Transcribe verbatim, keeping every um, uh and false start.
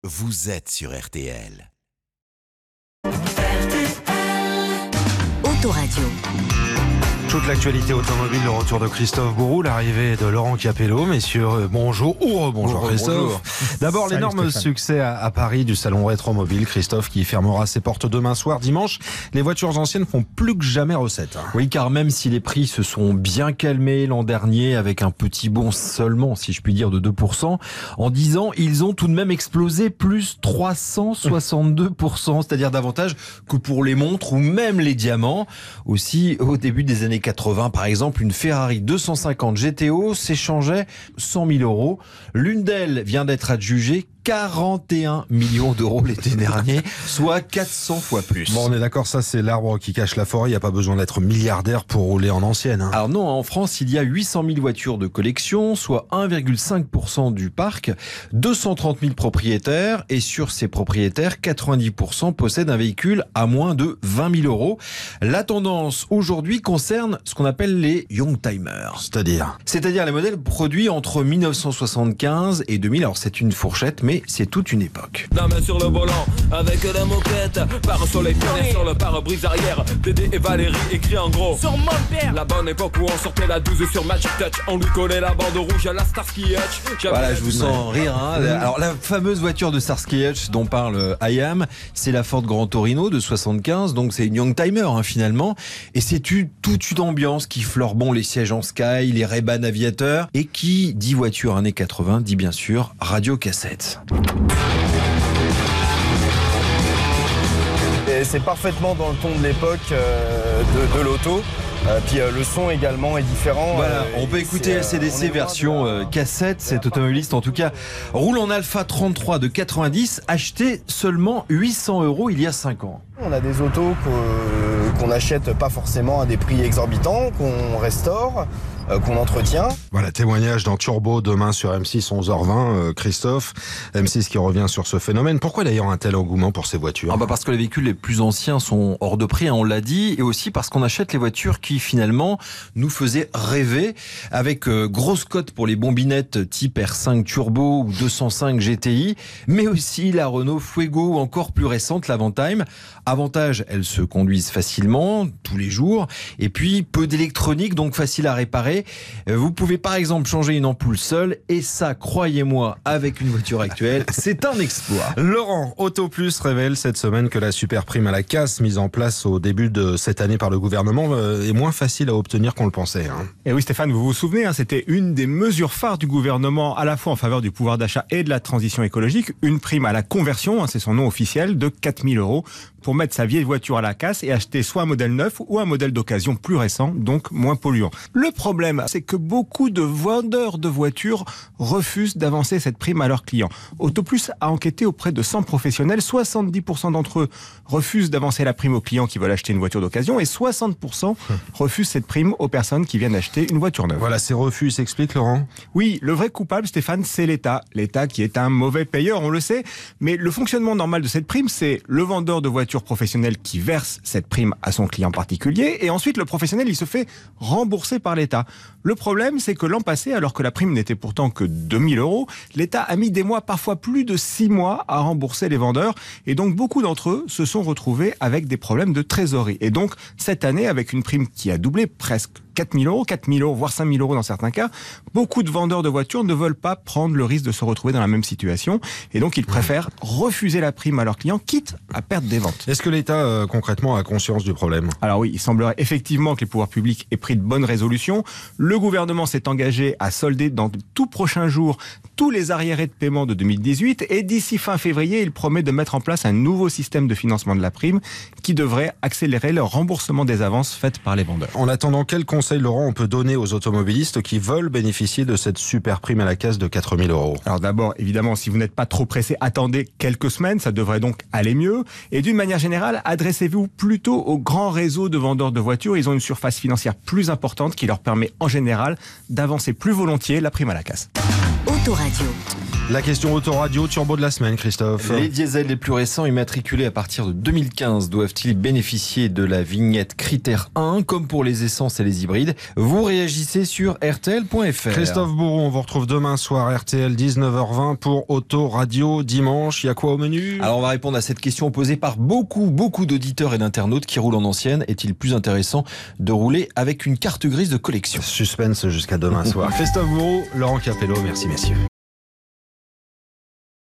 vous êtes sur R T L. Autoradio. Toute l'actualité automobile, le retour de Christophe Bourou, l'arrivée de Laurent Capello. Messieurs, euh, bonjour ou rebonjour Bonjour, Christophe. bonjour. D'abord, Salut l'énorme Stéphane. succès à, à Paris du salon Rétromobile. Christophe qui fermera ses portes demain soir, dimanche. Les voitures anciennes font plus que jamais recette. hein. Oui, car même si les prix se sont bien calmés l'an dernier, avec un petit bond seulement, si je puis dire, de deux pour cent, en dix ans, ils ont tout de même explosé plus trois cent soixante-deux pour cent, c'est-à-dire davantage que pour les montres ou même les diamants. Aussi, au début des années quatre-vingts, par exemple, une Ferrari deux cent cinquante G T O s'échangeait cent mille euros. L'une d'elles vient d'être adjugée quarante et un millions d'euros l'été dernier, soit quatre cents fois plus. Bon, on est d'accord, ça c'est l'arbre qui cache la forêt. Il n'y a pas besoin d'être milliardaire pour rouler en ancienne. hein. Alors non, en France, il y a huit cent mille voitures de collection, soit un virgule cinq pour cent du parc, deux cent trente mille propriétaires, et sur ces propriétaires, quatre-vingt-dix pour cent possèdent un véhicule à moins de vingt mille euros. La tendance aujourd'hui concerne ce qu'on appelle les Youngtimers. C'est-à-dire C'est-à-dire les modèles produits entre mille neuf cent soixante-quinze et deux mille. Alors c'est une fourchette, mais c'est toute une époque. La main sur le volant, avec la moquette. Pare-soleil pionnier sur le pare-brise arrière. Dédé et Valérie écrit en gros sur mon père. La bonne époque où on sortait la douze sur Magic Touch. On lui collait la bande rouge à la Starsky Hutch. J'avais Voilà, la je vous douze- sens rire. Hein. Alors la fameuse voiture de Starsky Hutch dont parle Hayam, c'est la Ford Grand Torino de soixante-quinze, donc c'est une Youngtimer hein, finalement. Et c'est une, toute une ambiance qui fleure bon les sièges en Sky, les Ray-Ban aviateurs, et qui dit voiture années quatre-vingts, dit bien sûr radio-cassette. Et c'est parfaitement dans le ton de l'époque euh, de, de l'auto. Euh, puis euh, le son également est différent. Voilà, Euh, on peut et écouter c'est, L C D euh, on C est loin version de la- euh, cassette. Cet automobiliste, en tout cas, roule en Alpha trente-trois de quatre-vingt-dix, acheté seulement huit cents euros il y a cinq ans. On a des autos qu'on qu'on n'achète pas forcément à des prix exorbitants, qu'on restaure, euh, qu'on entretient. Voilà, témoignage dans Turbo demain sur M six, onze heures vingt. euh, Christophe, M six qui revient sur ce phénomène. Pourquoi d'ailleurs un tel engouement pour ces voitures Ah bah parce que les véhicules les plus anciens sont hors de prix, hein, on l'a dit, et aussi parce qu'on achète les voitures qui finalement nous faisaient rêver, avec euh, grosse cote pour les bombinettes type R cinq Turbo ou deux cent cinq G T I, mais aussi la Renault Fuego ou encore plus récente l'Avantime. Avantage, elles se conduisent facilement, tous les jours, et puis peu d'électronique, donc facile à réparer. Euh, Vous pouvez par exemple changer une ampoule seule, et ça, croyez-moi, avec une voiture actuelle, c'est un exploit. Laurent, Auto Plus révèle cette semaine que la super prime à la casse mise en place au début de cette année par le gouvernement euh, est moins facile à obtenir qu'on le pensait. hein. Et oui Stéphane, vous vous souvenez, hein, c'était une des mesures phares du gouvernement à la fois en faveur du pouvoir d'achat et de la transition écologique, une prime à la conversion, hein, c'est son nom officiel, de quatre mille euros pour mettre sa vieille voiture à la casse et acheter soit un modèle neuf ou un modèle d'occasion plus récent, donc moins polluant. Le problème, c'est que beaucoup de vendeurs de voitures refusent d'avancer cette prime à leurs clients. Autoplus a enquêté auprès de cent professionnels, soixante-dix pour cent d'entre eux refusent d'avancer la prime aux clients qui veulent acheter une voiture d'occasion et soixante pour cent refusent cette prime aux personnes qui viennent acheter une voiture neuve. Voilà, ces refus s'expliquent, Laurent. Oui, le vrai coupable, Stéphane, c'est l'État. L'État qui est un mauvais payeur, on le sait. Mais le fonctionnement normal de cette prime, c'est le vendeur de voitures professionnel qui verse cette prime à son client particulier. Et ensuite, le professionnel, il se fait rembourser par l'État. Le problème, c'est que l'an passé, alors que la prime n'était pourtant que deux mille euros, l'État a mis des mois, parfois plus de six mois, à rembourser les vendeurs. Et donc, beaucoup d'entre eux se sont retrouvés avec des problèmes de trésorerie. Et donc, cette année, avec une prime qui a doublé presque quatre mille euros, quatre mille euros, voire cinq mille euros dans certains cas, beaucoup de vendeurs de voitures ne veulent pas prendre le risque de se retrouver dans la même situation. Et donc, ils préfèrent refuser la prime à leurs clients, quitte à perdre des ventes. Est-ce que l'État, euh, concrètement, a conscience du problème ? Alors oui, il semblerait effectivement que les pouvoirs publics aient pris de bonnes résolutions. Le gouvernement s'est engagé à solder dans de tout prochains jours tous les arriérés de paiement de deux mille dix-huit et d'ici fin février, il promet de mettre en place un nouveau système de financement de la prime qui devrait accélérer le remboursement des avances faites par les vendeurs. En attendant, quel conseil, Laurent, on peut donner aux automobilistes qui veulent bénéficier de cette super prime à la casse de quatre mille euros ? Alors d'abord, évidemment, si vous n'êtes pas trop pressé, attendez quelques semaines, ça devrait donc aller mieux. Et d'une manière générale, adressez-vous plutôt aux grands réseaux de vendeurs de voitures. Ils ont une surface financière plus importante qui leur permet en général d'avancer plus volontiers la prime à la casse. Autoradio. La question autoradio turbo de la semaine, Christophe. Les diesels les plus récents immatriculés à partir de deux mille quinze doivent-ils bénéficier de la vignette critère un, comme pour les essences et les hybrides? Vous réagissez sur R T L point F R. Christophe Bourreau, on vous retrouve demain soir R T L dix-neuf heures vingt pour Autoradio dimanche. Il y a quoi au menu? Alors on va répondre à cette question posée par beaucoup, beaucoup d'auditeurs et d'internautes qui roulent en ancienne. Est-il plus intéressant de rouler avec une carte grise de collection? Suspense jusqu'à demain soir. Christophe Bourreau, Laurent Capello, merci messieurs.